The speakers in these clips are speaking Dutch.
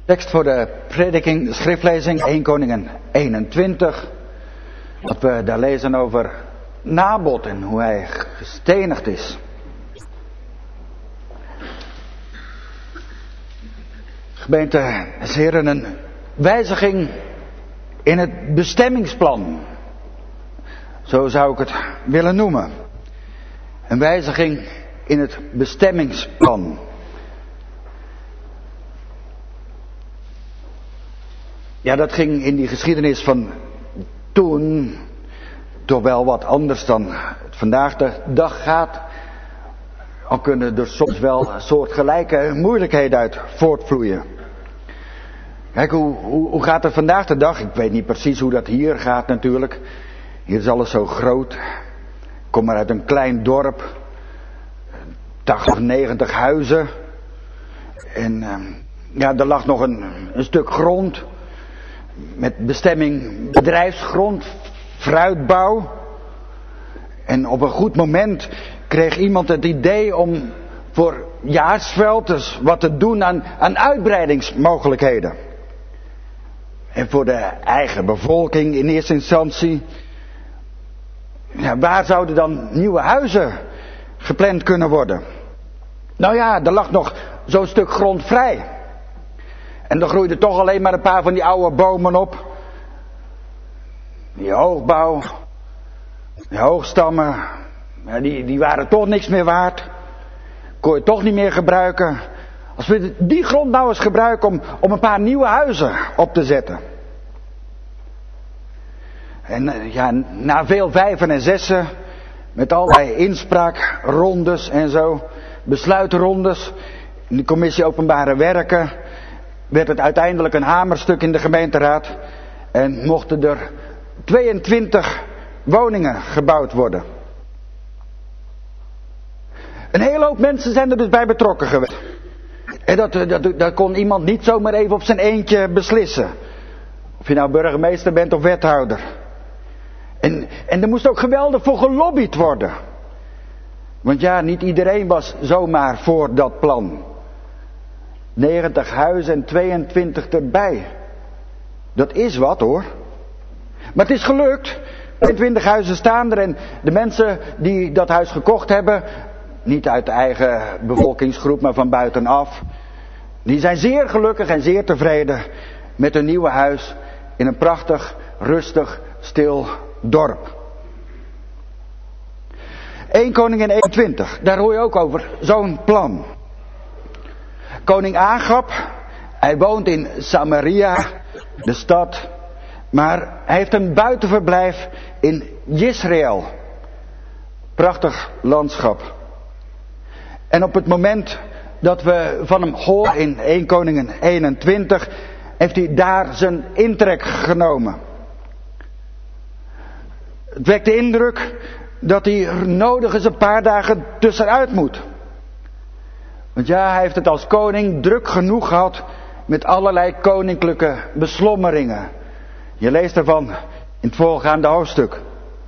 Tekst voor de prediking, schriftlezing 1 Koningen 21. Dat we daar lezen over Nabot en hoe hij gestenigd is. Gemeente, heren, een wijziging in het bestemmingsplan. Zo zou ik het willen noemen. Een wijziging in het bestemmingsplan. Ja, dat ging in die geschiedenis van toen toch wel wat anders dan het vandaag de dag gaat. Al kunnen er soms wel soortgelijke moeilijkheden uit voortvloeien. Kijk, hoe gaat het vandaag de dag? Ik weet niet precies hoe dat hier gaat natuurlijk. Hier is alles zo groot. Ik kom maar uit een klein dorp. 80, 90 huizen. En ja, er lag nog een stuk grond. Met bestemming bedrijfsgrond, fruitbouw. En op een goed moment kreeg iemand het idee om voor Jaarsveld dus wat te doen aan uitbreidingsmogelijkheden. En voor de eigen bevolking in eerste instantie. Ja, waar zouden dan nieuwe huizen gepland kunnen worden? Nou ja, er lag nog zo'n stuk grond vrij. En er groeiden toch alleen maar een paar van die oude bomen op. Die hoogbouw, die hoogstammen, ja, die waren toch niks meer waard. Kon je toch niet meer gebruiken. Als we die grond nou eens gebruiken om een paar nieuwe huizen op te zetten. En ja, na veel vijven en zessen, met allerlei inspraakrondes en zo, besluitrondes, in de commissie Openbare Werken, werd het uiteindelijk een hamerstuk in de gemeenteraad en mochten er 22 woningen gebouwd worden. Een hele hoop mensen zijn er dus bij betrokken geweest. En dat kon iemand niet zomaar even op zijn eentje beslissen. Of je nou burgemeester bent of wethouder. En er moest ook geweldig voor gelobbyd worden. Want ja, niet iedereen was zomaar voor dat plan. 90 huizen en 22 erbij. Dat is wat hoor. Maar het is gelukt. 22 huizen staan er en de mensen die dat huis gekocht hebben, niet uit de eigen bevolkingsgroep, maar van buitenaf, die zijn zeer gelukkig en zeer tevreden met hun nieuwe huis in een prachtig, rustig, stil dorp. 1 Koningen 21, daar hoor je ook over zo'n plan. Koning Agab, hij woont in Samaria, de stad, maar hij heeft een buitenverblijf in Jezreel. Prachtig landschap. En op het moment dat we van hem horen in 1 Koningen 21, heeft hij daar zijn intrek genomen. Het wekt de indruk dat hij er nodig eens een paar dagen tussenuit moet. Want ja, hij heeft het als koning druk genoeg gehad met allerlei koninklijke beslommeringen. Je leest ervan in het voorgaande hoofdstuk.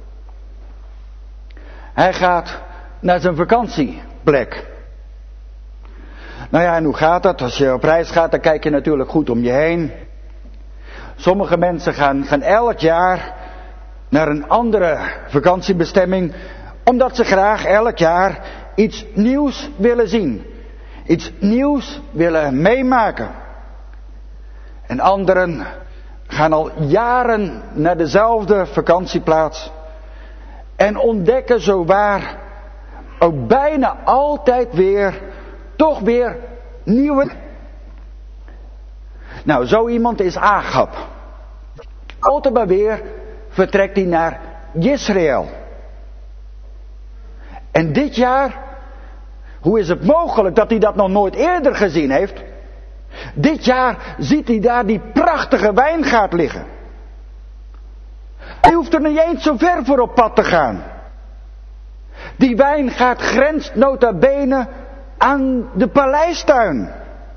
Hij gaat naar zijn vakantieplek. Nou ja, en hoe gaat dat? Als je op reis gaat, dan kijk je natuurlijk goed om je heen. Sommige mensen gaan elk jaar naar een andere vakantiebestemming, omdat ze graag elk jaar iets nieuws willen zien. Iets nieuws willen meemaken. En anderen gaan al jaren naar dezelfde vakantieplaats en ontdekken zowaar ook bijna altijd weer, toch weer nieuwe. Nou, zo iemand is Agab. Altijd maar weer vertrekt hij naar Jezreel. En dit jaar, hoe is het mogelijk dat hij dat nog nooit eerder gezien heeft? Dit jaar ziet hij daar die prachtige wijngaard liggen. Hij hoeft er niet eens zo ver voor op pad te gaan. Die wijngaard grenst nota bene aan de paleistuin.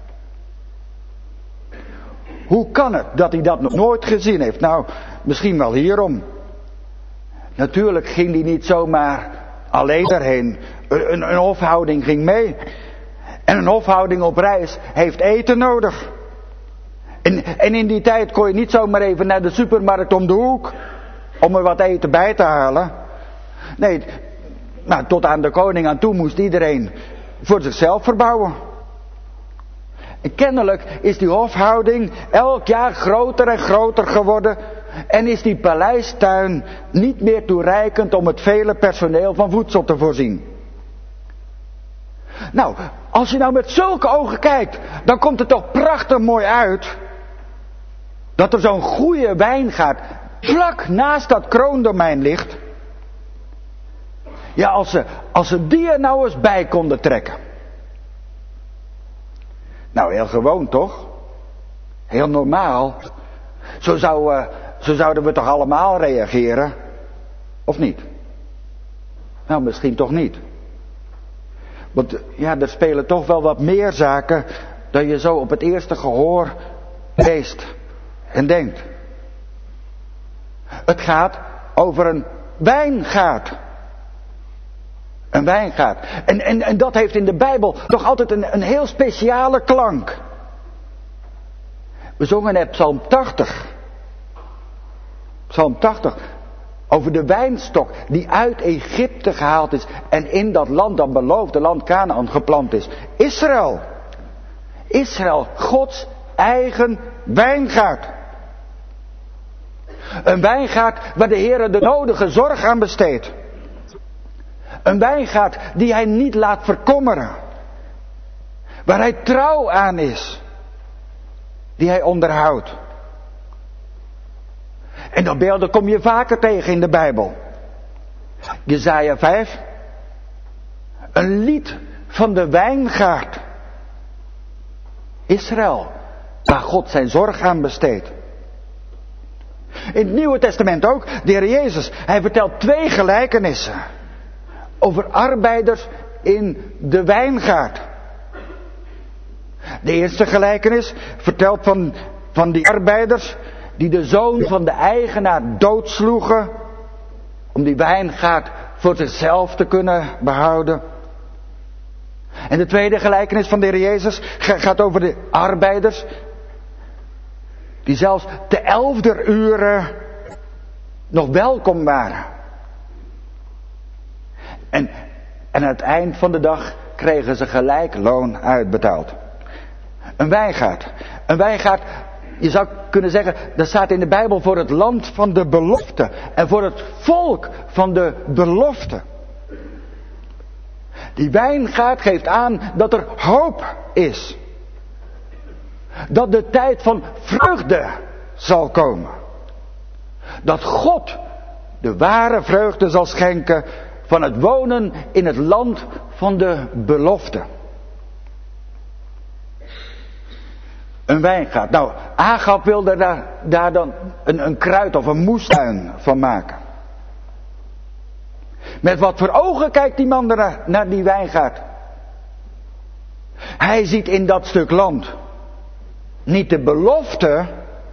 Hoe kan het dat hij dat nog nooit gezien heeft? Nou, misschien wel hierom. Natuurlijk ging hij niet zomaar alleen daarheen. Een hofhouding ging mee. En een hofhouding op reis heeft eten nodig. En in die tijd kon je niet zomaar even naar de supermarkt om de hoek om er wat eten bij te halen. Nee, nou, tot aan de koning aan toe moest iedereen voor zichzelf verbouwen. En kennelijk is die hofhouding elk jaar groter en groter geworden. En is die paleistuin niet meer toereikend om het vele personeel van voedsel te voorzien. Nou, als je nou met zulke ogen kijkt, dan komt het toch prachtig mooi uit dat er zo'n goede wijngaard vlak naast dat kroondomein ligt. Ja, als ze die er nou eens bij konden trekken. Nou, heel gewoon toch? Heel normaal. Zo zouden we toch allemaal reageren? Of niet? Nou, misschien toch niet. Want ja, er spelen toch wel wat meer zaken dan je zo op het eerste gehoor leest en denkt. Het gaat over een wijngaard. Een wijngaard. En dat heeft in de Bijbel toch altijd een heel speciale klank. We zongen net Psalm 80. Psalm 80. Over de wijnstok die uit Egypte gehaald is. En in dat land, dat beloofde land Kanaan, geplant is. Israël. Israël, Gods eigen wijngaard. Een wijngaard waar de Heer de nodige zorg aan besteedt. Een wijngaard die hij niet laat verkommeren. Waar hij trouw aan is. Die hij onderhoudt. En dat beelden kom je vaker tegen in de Bijbel. Jesaja 5. Een lied van de wijngaard. Israël. Waar God zijn zorg aan besteedt. In het Nieuwe Testament ook. De Heer Jezus. Hij vertelt 2 gelijkenissen. Over arbeiders in de wijngaard. De eerste gelijkenis vertelt van die arbeiders die de zoon van de eigenaar doodsloegen om die wijngaard voor zichzelf te kunnen behouden. En de tweede gelijkenis van de Heer Jezus gaat over de arbeiders die zelfs te 11e uren nog welkom waren. En aan het eind van de dag kregen ze gelijk loon uitbetaald. Een wijngaard. Een wijngaard, je zou kunnen zeggen, dat staat in de Bijbel voor het land van de belofte. En voor het volk van de belofte. Die wijngaard geeft aan dat er hoop is. Dat de tijd van vreugde zal komen. Dat God de ware vreugde zal schenken van het wonen in het land van de belofte. Een wijngaard. Nou, Agab wilde daar dan een kruid of een moestuin van maken. Met wat voor ogen kijkt die man naar die wijngaard? Hij ziet in dat stuk land niet de belofte.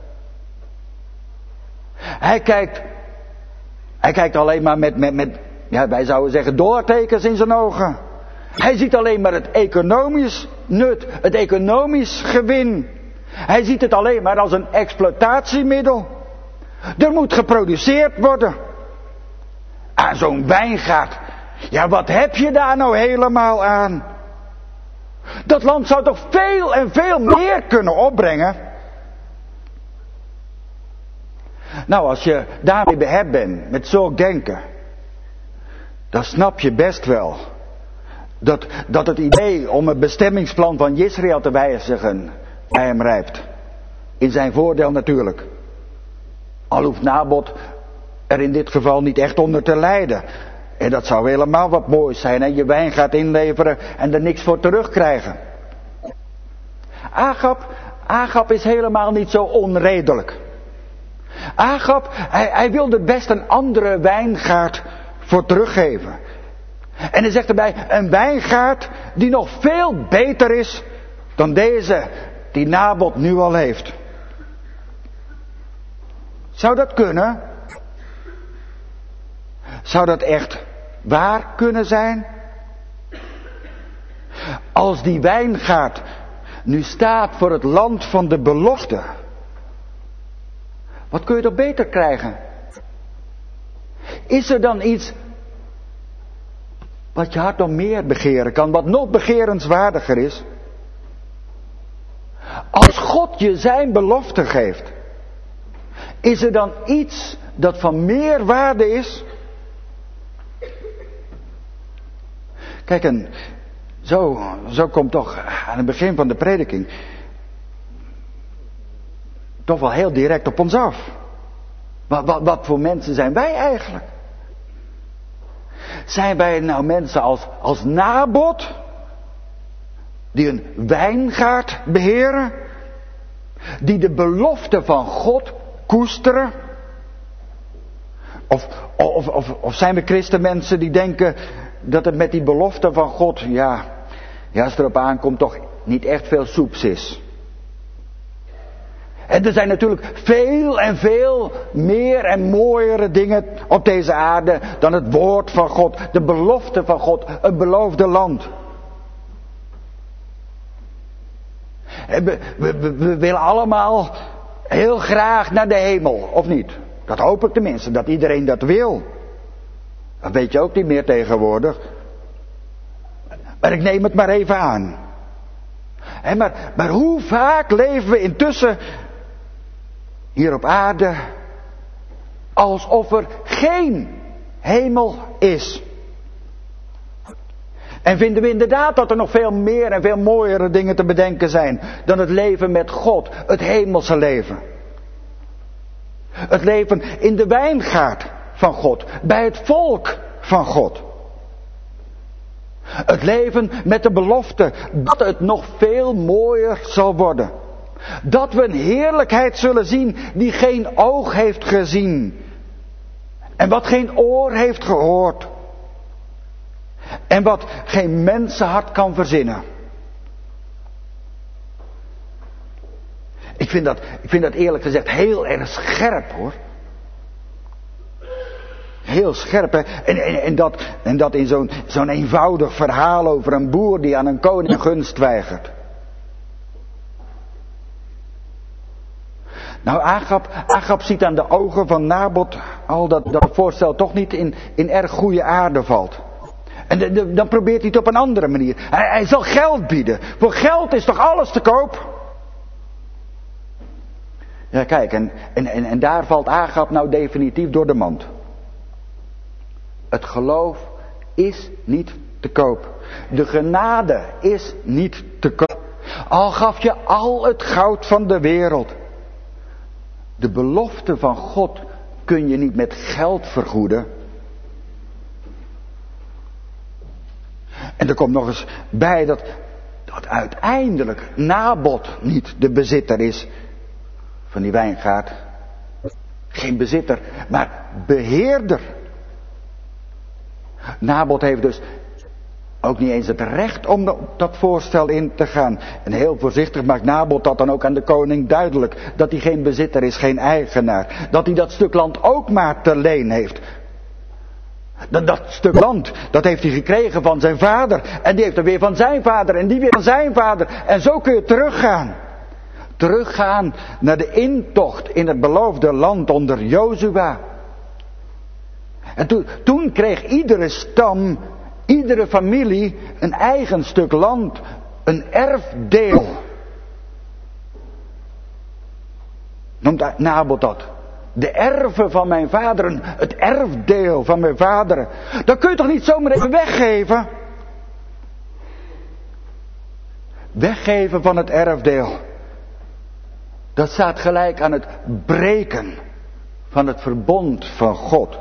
Hij kijkt alleen maar met ja, wij zouden zeggen doortekens in zijn ogen. Hij ziet alleen maar het economisch nut, het economisch gewin. Hij ziet het alleen maar als een exploitatiemiddel. Er moet geproduceerd worden. Aan zo'n wijngaard. Ja, wat heb je daar nou helemaal aan? Dat land zou toch veel en veel meer kunnen opbrengen? Nou, als je daarmee behept bent, met zulk denken, dan snap je best wel dat het idee om het bestemmingsplan van Israël te wijzigen bij hem rijpt. In zijn voordeel natuurlijk. Al hoeft Nabot er in dit geval niet echt onder te lijden. En dat zou helemaal wat moois zijn. En je wijn gaat inleveren en er niks voor terugkrijgen. Agab is helemaal niet zo onredelijk. Agab, hij wilde best een andere wijngaard voor teruggeven. En hij zegt erbij, een wijngaard die nog veel beter is dan deze die Nabot nu al heeft. Zou dat kunnen? Zou dat echt waar kunnen zijn? Als die wijngaard nu staat voor het land van de belofte, Wat kun je toch beter krijgen? Is er dan iets wat je hart nog meer begeren kan, wat nog begerenswaardiger is? Als God je zijn belofte geeft, is er dan iets dat van meer waarde is? Kijk, en zo komt toch aan het begin van de prediking toch wel heel direct op ons af. Wat voor mensen zijn wij eigenlijk? Zijn wij nou mensen als Nabot, die een wijngaard beheren, die de belofte van God koesteren? Of zijn we christenmensen die denken dat het met die belofte van God, ja, als het erop aankomt, toch niet echt veel soeps is? En er zijn natuurlijk veel en veel meer en mooiere dingen op deze aarde dan het woord van God, de belofte van God, het beloofde land. En we willen allemaal heel graag naar de hemel, of niet? Dat hoop ik tenminste, dat iedereen dat wil. Dat weet je ook niet meer tegenwoordig. Maar ik neem het maar even aan. Maar hoe vaak leven we intussen hier op aarde alsof er geen hemel is? En vinden we inderdaad dat er nog veel meer en veel mooiere dingen te bedenken zijn dan het leven met God, het hemelse leven. Het leven in de wijngaard van God, bij het volk van God. Het leven met de belofte dat het nog veel mooier zal worden. Dat we een heerlijkheid zullen zien die geen oog heeft gezien. En wat geen oor heeft gehoord. En wat geen mensenhart kan verzinnen. Ik vind dat eerlijk gezegd heel erg scherp, hoor. Heel scherp, hè? En dat in zo'n eenvoudig verhaal over een boer die aan een koning gunst weigert. Nou, Agab ziet aan de ogen van Nabot al dat het voorstel toch niet in erg goede aarde valt. En dan probeert hij het op een andere manier. Hij zal geld bieden. Voor geld is toch alles te koop? Ja, kijk, en daar valt Agab nou definitief door de mand. Het geloof is niet te koop. De genade is niet te koop. Al gaf je al het goud van de wereld. De belofte van God kun je niet met geld vergoeden. En er komt nog eens bij dat uiteindelijk Nabot niet de bezitter is van die wijngaard. Geen bezitter, maar beheerder. Nabot heeft dus ook niet eens het recht om op dat voorstel in te gaan. En heel voorzichtig maakt Nabot dat dan ook aan de koning duidelijk. Dat hij geen bezitter is, geen eigenaar. Dat hij dat stuk land ook maar te leen heeft. Dat stuk land, dat heeft hij gekregen van zijn vader. En die heeft er weer van zijn vader. En die weer van zijn vader. En zo kun je teruggaan. Teruggaan naar de intocht in het beloofde land onder Jozua. En toen kreeg iedere stam, iedere familie een eigen stuk land. Een erfdeel. Noemt Nabot dat. De erven van mijn vaderen. Het erfdeel van mijn vaderen. Dat kun je toch niet zomaar even weggeven? Weggeven van het erfdeel. Dat staat gelijk aan het breken van het verbond van God.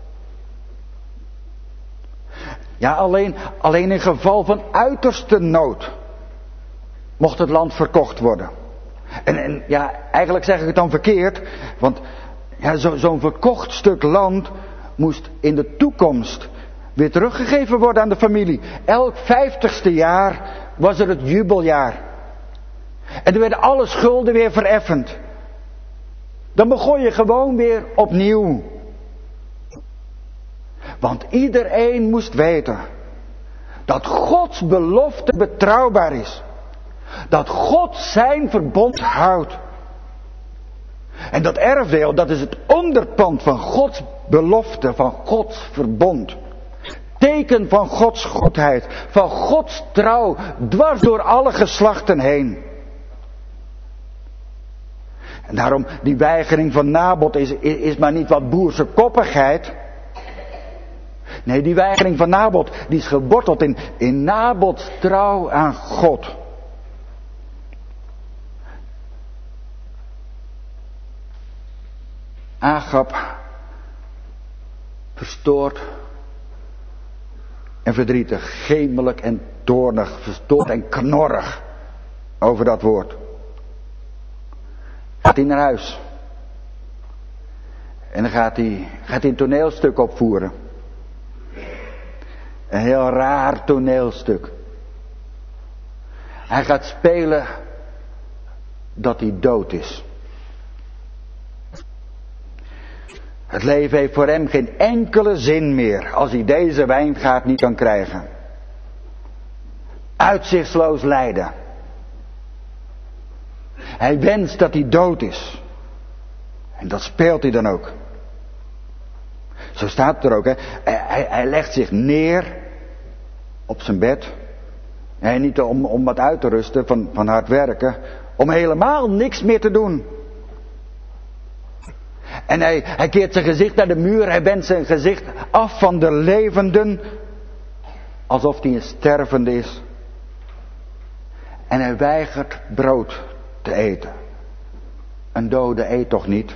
Ja, alleen in geval van uiterste nood mocht het land verkocht worden. En ja, eigenlijk zeg ik het dan verkeerd, want ja, zo'n verkocht stuk land moest in de toekomst weer teruggegeven worden aan de familie. Elk 50ste jaar was er het jubeljaar. En er werden alle schulden weer vereffend. Dan begon je gewoon weer opnieuw. Want iedereen moest weten dat Gods belofte betrouwbaar is. Dat God zijn verbond houdt. En dat erfdeel, dat is het onderpand van Gods belofte, van Gods verbond. Teken van Gods goedheid, van Gods trouw, dwars door alle geslachten heen. En daarom, die weigering van Nabot is maar niet wat boerse koppigheid. Nee, die weigering van Nabot, die is geworteld in Nabots trouw aan God. Agab, verstoord en verdrietig, gemelijk en toornig, verstoord en knorrig over dat woord. Gaat hij naar huis. En dan gaat hij een toneelstuk opvoeren. Een heel raar toneelstuk. Hij gaat spelen dat hij dood is. Het leven heeft voor hem geen enkele zin meer als hij deze wijngaard niet kan krijgen. Uitzichtsloos lijden. Hij wenst dat hij dood is. En dat speelt hij dan ook. Zo staat het er ook. Hè? Hij legt zich neer op zijn bed. En niet om wat uit te rusten van hard werken. Om helemaal niks meer te doen. En hij keert zijn gezicht naar de muur. Hij wendt zijn gezicht af van de levenden. Alsof hij een stervende is. En hij weigert brood te eten. Een dode eet toch niet?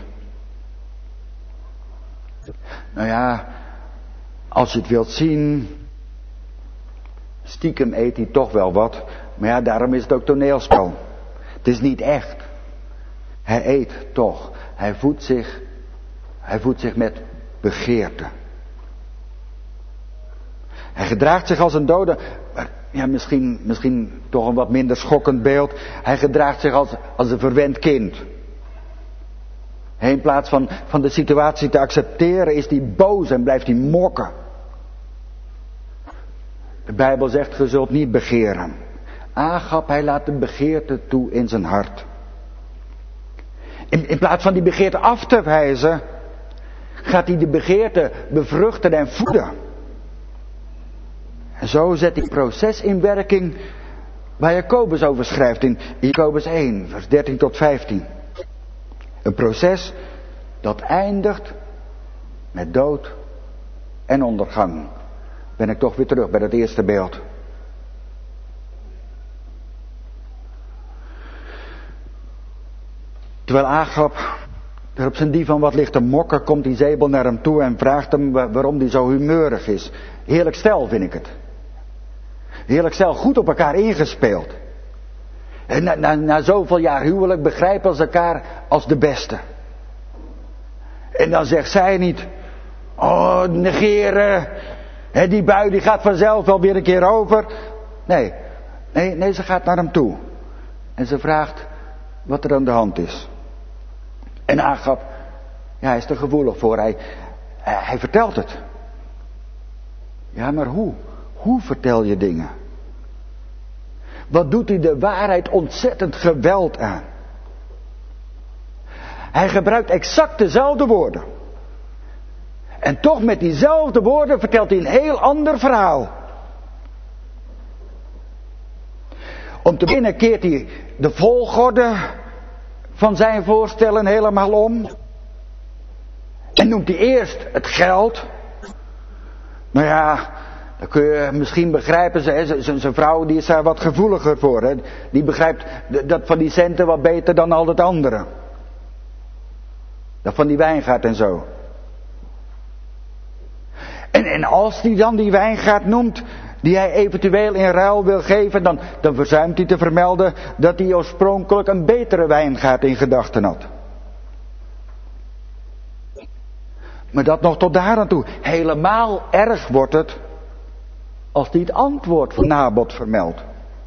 Nou ja, als je het wilt zien, stiekem eet hij toch wel wat. Maar ja, daarom is het ook toneelspel. Het is niet echt. Hij eet toch. Hij voedt zich met begeerte. Hij gedraagt zich als een dode. Ja, misschien toch een wat minder schokkend beeld. Hij gedraagt zich als een verwend kind. In plaats van de situatie te accepteren is hij boos en blijft hij mokken. De Bijbel zegt, ge zult niet begeren. Agab, hij laat de begeerte toe in zijn hart. In plaats van die begeerte af te wijzen, gaat hij de begeerte bevruchten en voeden. En zo zet hij een proces in werking waar Jacobus over schrijft in Jacobus 1, vers 13 tot 15. Een proces dat eindigt met dood en ondergang. Ben ik toch weer terug bij dat eerste beeld. Terwijl Agab er op zijn divan wat ligt te mokken, komt Izebel naar hem toe en vraagt hem waarom hij zo humeurig is. Heerlijk stel vind ik het. Heerlijk stel, goed op elkaar ingespeeld. En na zoveel jaar huwelijk begrijpen ze elkaar als de beste. En dan zegt zij niet, oh negeren, die bui die gaat vanzelf wel weer een keer over. Nee, ze gaat naar hem toe. En ze vraagt wat er aan de hand is. En Agab, ja, hij is er gevoelig voor. Hij vertelt het. Ja, maar hoe? Hoe vertel je dingen? Wat doet hij de waarheid ontzettend geweld aan? Hij gebruikt exact dezelfde woorden. En toch met diezelfde woorden vertelt hij een heel ander verhaal. Om te beginnen keert hij de volgorde van zijn voorstellen helemaal om. En noemt hij eerst het geld. Nou ja, dan kun je misschien begrijpen, zijn vrouw die is daar wat gevoeliger voor. Hè? Die begrijpt dat van die centen wat beter dan al het andere. Dat van die wijngaard en zo. En als hij dan die wijngaard noemt, die hij eventueel in ruil wil geven, dan verzuimt hij te vermelden dat hij oorspronkelijk een betere wijngaard in gedachten had. Maar dat nog tot daar aan toe. Helemaal erg wordt het als hij het antwoord van Nabot vermeldt.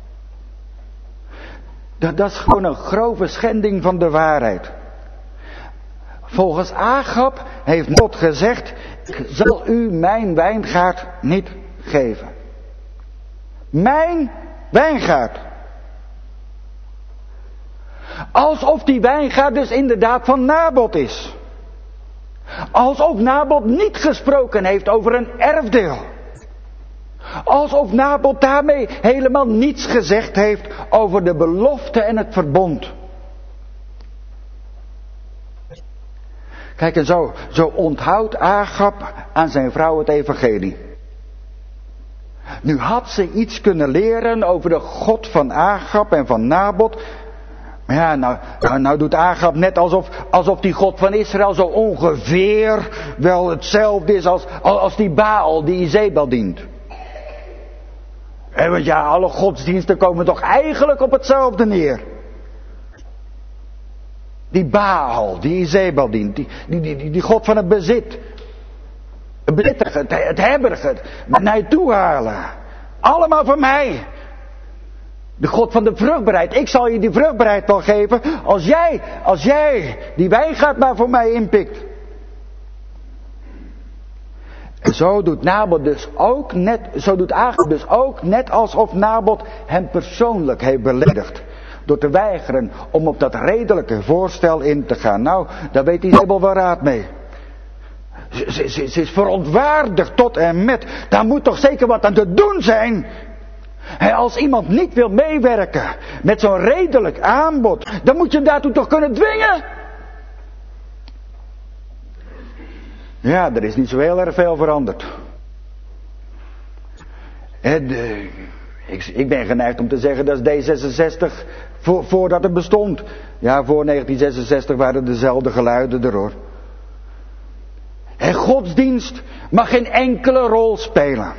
Dat is gewoon een grove schending van de waarheid. Volgens Agab heeft Nabot gezegd, ik zal u mijn wijngaard niet geven. Mijn wijngaard. Alsof die wijngaard dus inderdaad van Nabot is. Alsof Nabot niet gesproken heeft over een erfdeel. Alsof Nabot daarmee helemaal niets gezegd heeft over de belofte en het verbond. Kijk, en zo onthoudt Agab aan zijn vrouw het evangelie. Nu had ze iets kunnen leren over de God van Agab en van Nabot. Maar ja, nou doet Agab net alsof die God van Israël zo ongeveer wel hetzelfde is als die Baal die Izebel dient. Want ja, alle godsdiensten komen toch eigenlijk op hetzelfde neer. Die Baal die Izebel dient, die God van het bezit. Het bezittigen, het hebberige, het naar je toe halen. Allemaal van mij. De God van de vruchtbaarheid. Ik zal je die vruchtbaarheid wel geven als jij die wijngaard maar voor mij inpikt. En zo doet Agab dus ook net alsof Nabot hem persoonlijk heeft beledigd. Door te weigeren om op dat redelijke voorstel in te gaan. Nou, daar weet Izebel wel raad mee. Ze is verontwaardigd tot en met. Daar moet toch zeker wat aan te doen zijn. Als iemand niet wil meewerken met zo'n redelijk aanbod, dan moet je hem daartoe toch kunnen dwingen. Ja, er is niet zo heel erg veel veranderd. Ik ben geneigd om te zeggen dat D66 voordat het bestond. Ja, voor 1966 waren dezelfde geluiden er hoor. En godsdienst mag geen enkele rol spelen.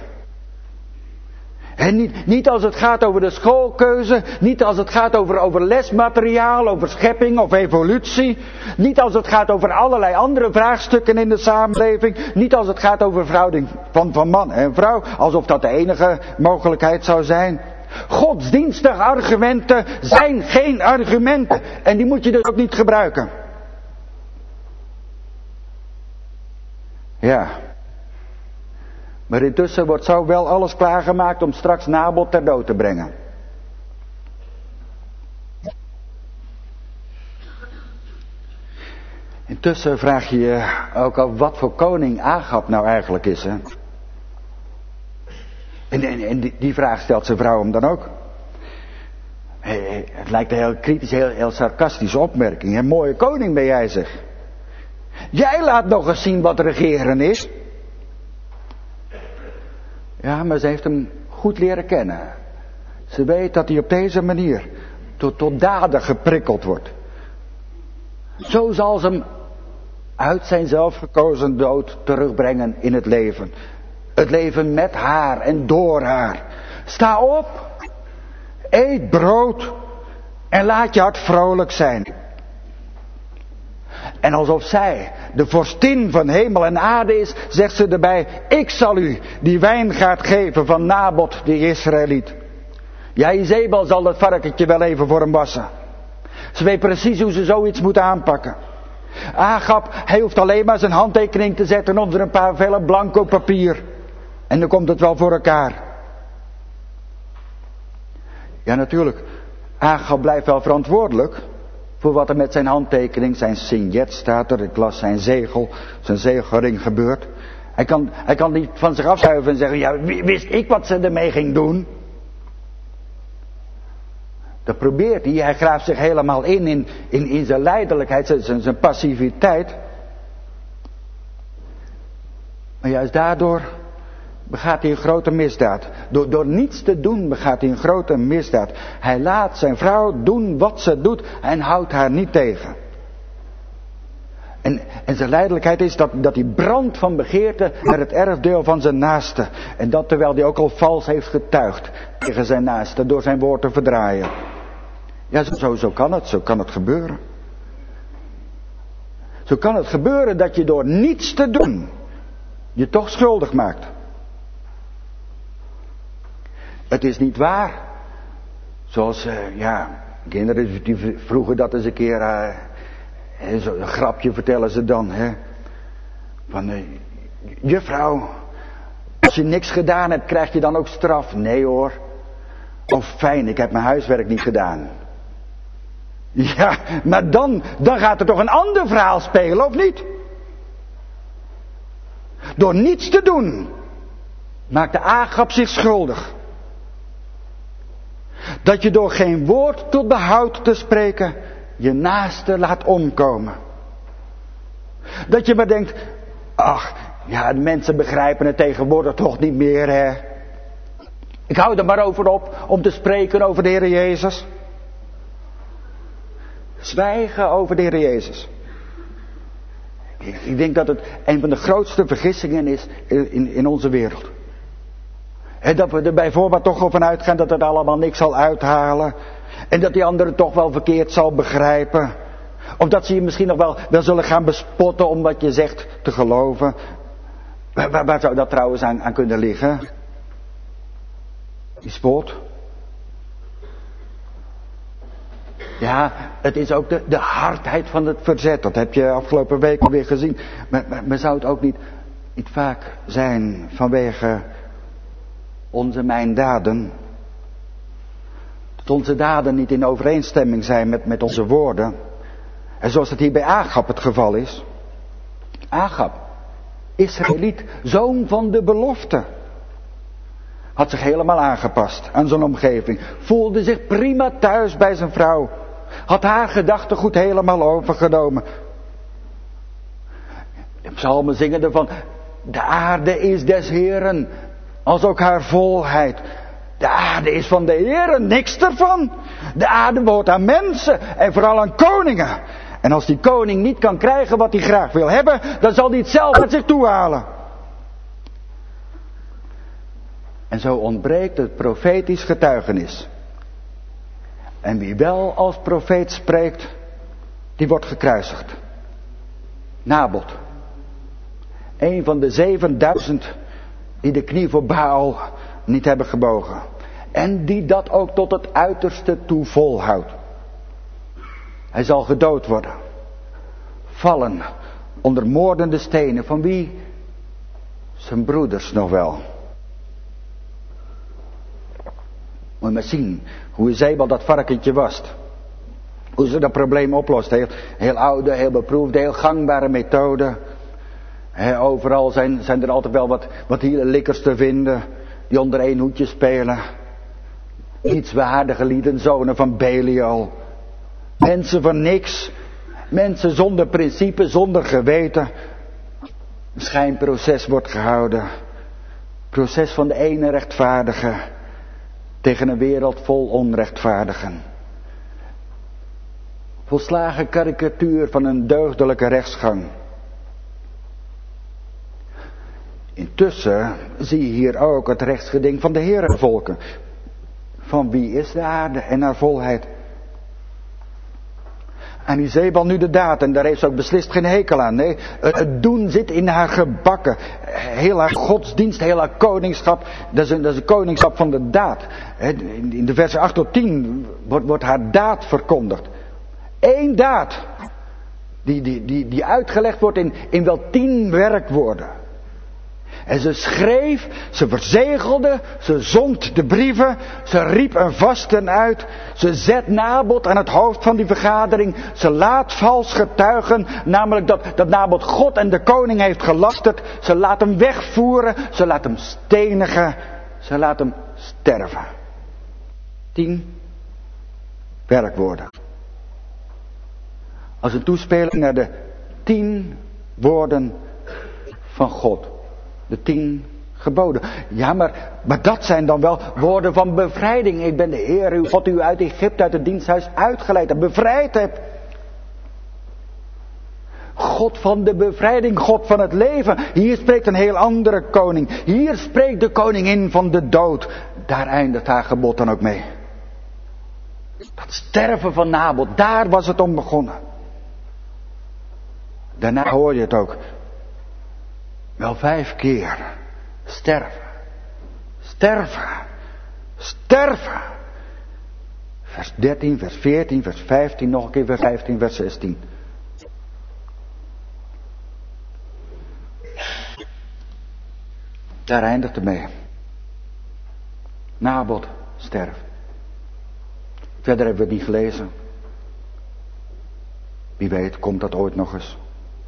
En niet als het gaat over de schoolkeuze, niet als het gaat over lesmateriaal, over schepping of evolutie. Niet als het gaat over allerlei andere vraagstukken in de samenleving. Niet als het gaat over verhouding van man en vrouw, alsof dat de enige mogelijkheid zou zijn. Godsdienstige argumenten zijn geen argumenten. En die moet je dus ook niet gebruiken. Ja. Maar intussen wordt zo wel alles klaargemaakt om straks Nabot ter dood te brengen. Intussen vraag je je ook af wat voor koning Agab nou eigenlijk is. Hè? En die vraag stelt zijn vrouw hem dan ook. Het lijkt een heel kritisch, heel sarcastische opmerking. Een mooie koning ben jij, zeg. Jij laat nog eens zien wat regeren is. Ja, maar ze heeft hem goed leren kennen. Ze weet dat hij op deze manier tot daden geprikkeld wordt. Zo zal ze hem uit zijn zelfgekozen dood terugbrengen in het leven. Het leven met haar en door haar. Sta op, eet brood en laat je hart vrolijk zijn. En alsof zij de vorstin van hemel en aarde is, zegt ze erbij: ik zal u die wijngaard geven van Nabot de Israëliet. Ja, Izebel zal dat varkentje wel even voor hem wassen. Ze weet precies hoe ze zoiets moet aanpakken. Agab, hij hoeft alleen maar zijn handtekening te zetten onder een paar vellen blanco papier. En dan komt het wel voor elkaar. Ja, natuurlijk, Agab blijft wel verantwoordelijk voor wat er met zijn handtekening, zijn signet staat er, ik las zijn zegelring gebeurt. Hij kan niet van zich afschuiven en zeggen: ja, wist ik wat ze ermee ging doen? Dat probeert hij. Hij graaft zich helemaal in zijn lijdelijkheid, zijn passiviteit. Maar juist daardoor begaat hij een grote misdaad. Door niets te doen begaat hij een grote misdaad. Hij laat zijn vrouw doen wat ze doet en houdt haar niet tegen. En zijn lijdelijkheid is dat hij brandt van begeerte naar het erfdeel van zijn naaste. En dat terwijl hij ook al vals heeft getuigd tegen zijn naaste door zijn woord te verdraaien. Ja, zo kan het gebeuren. Zo kan het gebeuren dat je door niets te doen je toch schuldig maakt. Het is niet waar. Zoals, kinderen die vroegen dat eens een keer. Zo'n grapje vertellen ze dan. Van, juffrouw, als je niks gedaan hebt, krijg je dan ook straf? Nee hoor. Oh fijn, ik heb mijn huiswerk niet gedaan. Ja, maar dan gaat er toch een ander verhaal spelen, of niet? Door niets te doen, maakte Agab zich schuldig. Dat je door geen woord tot behoud te spreken, je naaste laat omkomen. Dat je maar denkt, ach, ja, de mensen begrijpen het tegenwoordig toch niet meer, hè. Ik hou er maar over op om te spreken over de Heer Jezus. Zwijgen over de Heer Jezus. Ik denk dat het een van de grootste vergissingen is in onze wereld. En dat we er bijvoorbeeld toch van uitgaan dat het allemaal niks zal uithalen. En dat die anderen toch wel verkeerd zal begrijpen. Of dat ze je misschien nog wel zullen gaan bespotten om wat je zegt te geloven. Waar zou dat trouwens aan kunnen liggen? Die spot. Ja, het is ook de hardheid van het verzet. Dat heb je afgelopen week alweer gezien. Maar zou het ook niet vaak zijn vanwege mijn daden? Dat onze daden niet in overeenstemming zijn met onze woorden. En zoals het hier bij Agab het geval is. Agab, Israëliet, zoon van de belofte. Had zich helemaal aangepast aan zijn omgeving. Voelde zich prima thuis bij zijn vrouw. Had haar gedachtegoed helemaal overgenomen. De psalmen zingen ervan. De aarde is des Heeren. Als ook haar volheid. De aarde is van de Heeren. Niks ervan. De aarde behoort aan mensen. En vooral aan koningen. En als die koning niet kan krijgen wat hij graag wil hebben. Dan zal hij het zelf met zich toe halen. En zo ontbreekt het profetisch getuigenis. En wie wel als profeet spreekt, die wordt gekruisigd. Nabot. Een van de 7000 die de knie voor Baal niet hebben gebogen. En die dat ook tot het uiterste toe volhoudt. Hij zal gedood worden. Vallen onder moordende stenen. Van wie? Zijn broeders nog wel. Moet je maar zien hoe Jezebel dat varkentje was. Hoe ze dat probleem oplost. Heel oude, heel beproefde, heel gangbare methode. Overal zijn er altijd wel wat likkers te vinden. Die onder één hoedje spelen. Nietswaardige lieden, zonen van Belial. Mensen van niks. Mensen zonder principe, zonder geweten. Een schijnproces wordt gehouden. Proces van de ene rechtvaardige. Tegen een wereld vol onrechtvaardigen. Volslagen karikatuur van een deugdelijke rechtsgang. Intussen zie je hier ook het rechtsgeding van de heerenvolken. Van wie is de aarde en haar volheid? En Jezebel nu de daad, en daar heeft ze ook beslist geen hekel aan. Nee, het doen zit in haar gebakken. Heel haar godsdienst, heel haar koningschap, dat is een koningschap van de daad. In de versen 8 tot 10 wordt haar daad verkondigd. Eén daad, die uitgelegd wordt in wel 10 werkwoorden. En ze schreef, ze verzegelde, ze zond de brieven, ze riep een vasten uit, ze zet Nabot aan het hoofd van die vergadering, ze laat vals getuigen, namelijk dat Nabot God en de koning heeft gelasterd, ze laat hem wegvoeren, ze laat hem stenigen, ze laat hem sterven. 10 werkwoorden. Als een toespeling naar de 10 woorden van God. De 10 geboden. Ja, maar dat zijn dan wel woorden van bevrijding. Ik ben de Heer, uw God, u uit Egypte, uit het diensthuis uitgeleid en bevrijd heb. God van de bevrijding, God van het leven. Hier spreekt een heel andere koning. Hier spreekt de koningin van de dood. Daar eindigt haar gebod dan ook mee. Dat sterven van Nabot, daar was het om begonnen. Daarna hoor je het ook. Wel 5 keer. Sterven. Sterven. Sterven. Vers 13, vers 14, vers 15, nog een keer vers 15, vers 16. Daar eindigt het mee. Nabot sterft. Verder hebben we het niet gelezen. Wie weet komt dat ooit nog eens.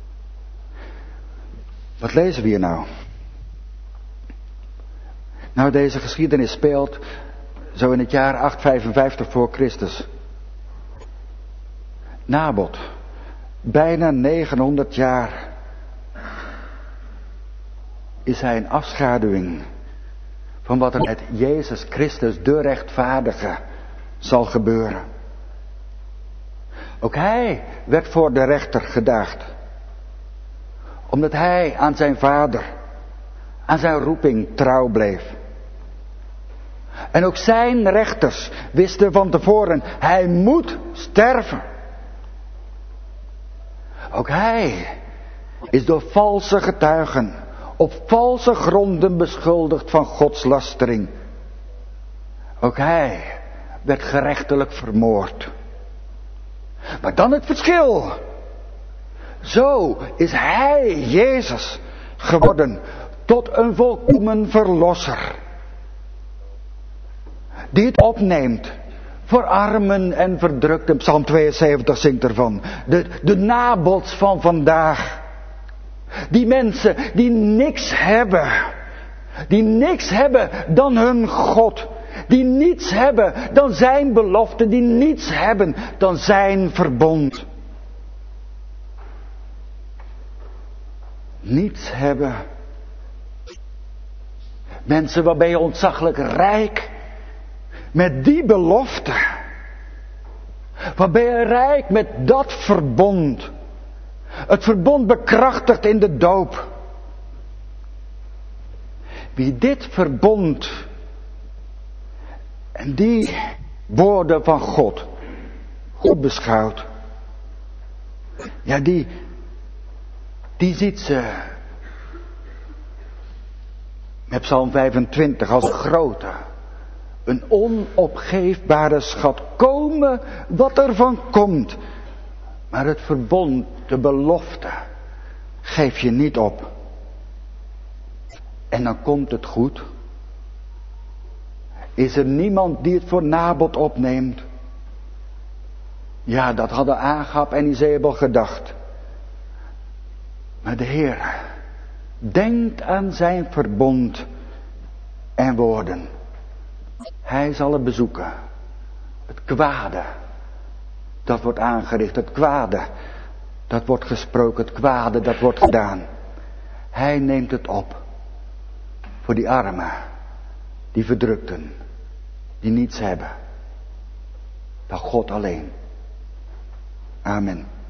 Wat lezen we hier nou? Nou, deze geschiedenis speelt zo in het jaar 855 voor Christus. Nabot, bijna 900 jaar is hij een afschaduwing van wat er met Jezus Christus, de rechtvaardige, zal gebeuren. Ook hij werd voor de rechter gedaagd, omdat hij aan zijn vader, aan zijn roeping trouw bleef. En ook zijn rechters wisten van tevoren, hij moet sterven. Ook hij is door valse getuigen op valse gronden beschuldigd van godslastering. Ook hij werd gerechtelijk vermoord. Maar dan het verschil. Zo is hij, Jezus, geworden tot een volkomen verlosser. Die het opneemt voor armen en verdrukten. Psalm 72 zingt ervan. De nabots van vandaag. Die mensen die niks hebben. Die niks hebben dan hun God. Die niets hebben dan zijn belofte. Die niets hebben dan zijn verbond. Niets hebben. Mensen waarbij je ontzaglijk rijk met die belofte. Waarbij je rijk met dat verbond. Het verbond bekrachtigt in de doop. Wie dit verbond en die woorden van God goed beschouwt. Ja, die ziet ze met Psalm 25 als een grote, een onopgeefbare schat. Komen wat er van komt. Maar het verbond, de belofte, geef je niet op. En dan komt het goed. Is er niemand die het voor Nabot opneemt? Ja, dat hadden Agab en Izebel gedacht. Maar de Heer denkt aan zijn verbond en woorden. Hij zal het bezoeken. Het kwade, dat wordt aangericht. Het kwade, dat wordt gesproken. Het kwade, dat wordt gedaan. Hij neemt het op. Voor die armen, die verdrukten, die niets hebben. Dan God alleen. Amen.